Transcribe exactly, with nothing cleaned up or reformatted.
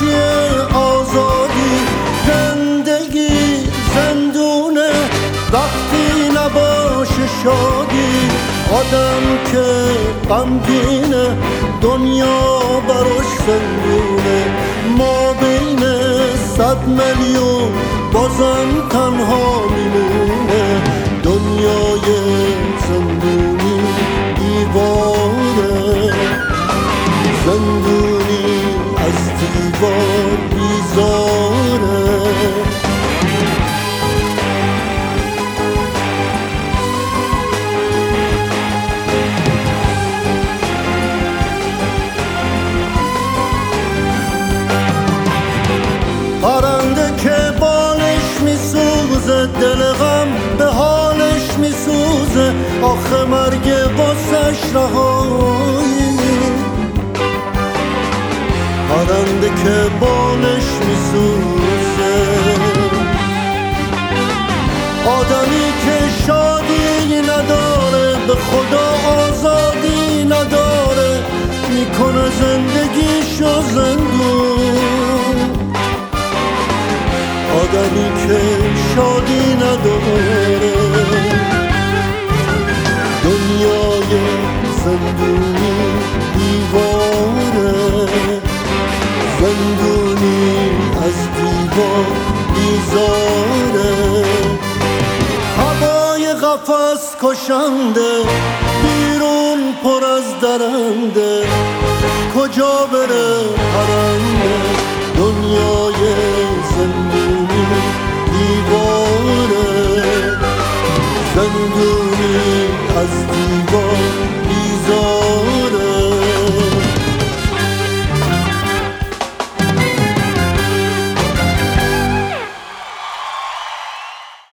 وحشی آزادی. زندگی زندونه وقتی نباشه شادی. آدم که غمگینه دنیا براش زندونه. ما بین صد میلیون بازم تنها میمونه. دنیای زندونی دیواره، زندونی از دیوار بیزاره. پرنده که بالش میسوزه دل غم به حالش میسوزه. آخه مرگ واسش رهایی. پرنده که بالش میسوزه. آدمی که شادی نداره به خدا آزادی نداره. میکنه زندگیشو زندون. آدمی که شادی نداره. دنیای زندونی دیواره، زندونی از دیوار بیزاره. هوای قفس کشنده بیرون پر از درنده. کجا بره پرنده؟ دنیای زندونی دیواره، زندونی از دیوار